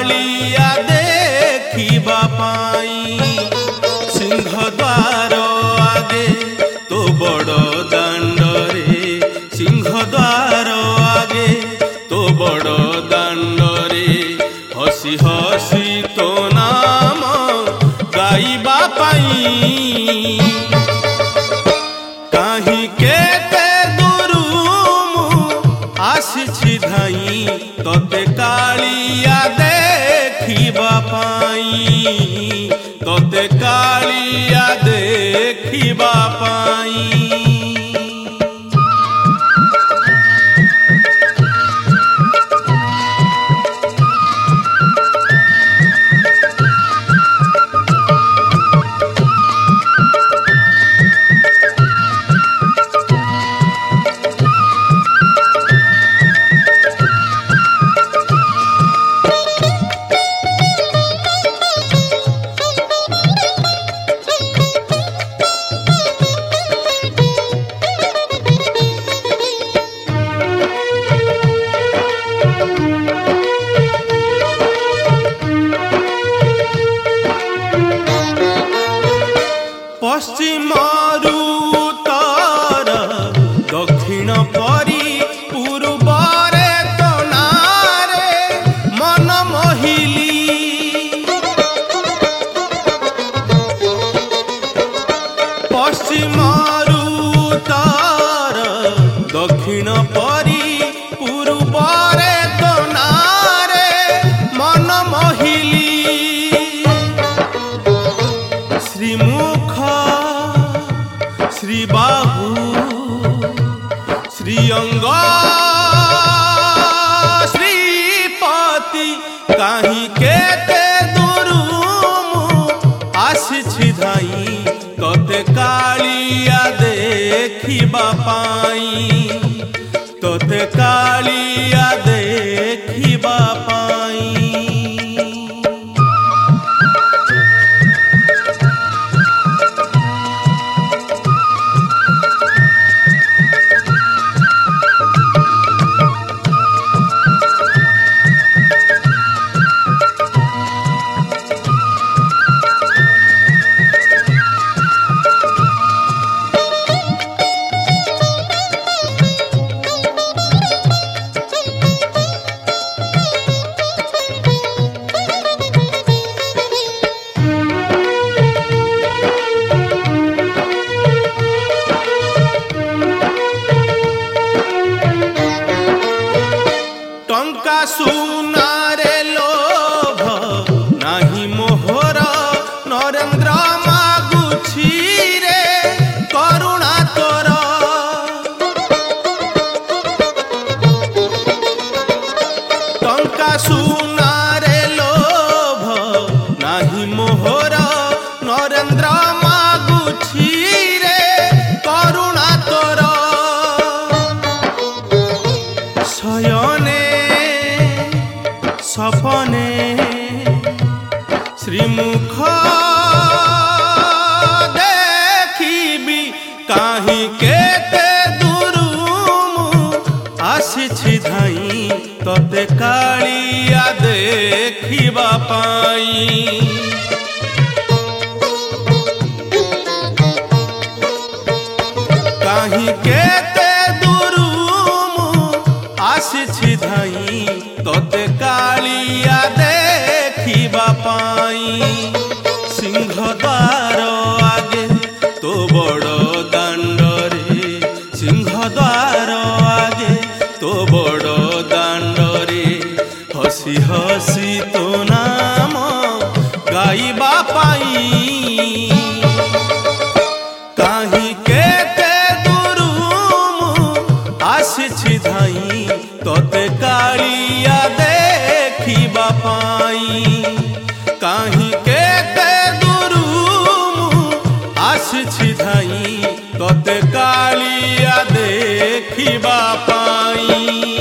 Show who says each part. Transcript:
Speaker 1: कालिया देखिबा पाई सिंह द्वार आगे तो बड़ दांडरे सिंह द्वार आगे तो बड़ दांडरे हसी हसी तो नाम गाइबा पाई काहीं केते दूरू आसी धाई तोते कालिया देखिबा पाई तोते कालिया देखिबा पाई। पश्चिम उत्तर दक्षिण परी पूर्वरे तो नारे मन मोहिली पश्चिम उत्तर दक्षिण परी पूर्वरे तो नारे मन मोहिली श्रीमुख श्री बाहु श्री अंग श्रीपति कहीं केते दूरू आसी धाई तोते कालिया देखिबा पाई तोते कालिया देखिबा पाई। टंका सुनारे लोभ नाही मोहर नरेंद्र मागुछि रे करुणा तोर टंका सुनारे लोभ नाही मोहर नरेंद्र मागुछि रे करुणा तोर शयने सपने श्रीमुख देखिबी काहीं केते दूरू आसी धाई तोते कालिया देखिबा पाई काहीं केते दूरू आसी धाई तोते कालिया देखिबा पाई सिंह द्वार आगे तो बड़ दांडरे सिंह द्वार आगे तो बड़ दांडरे हसी हसी तो नाम गाइबा पाई काहीं केते दूरू आसी धाई तोते कालिया देखिबा पाई काहीं केते दूरू आसी धाई तोते कालिया देखिबा पाई।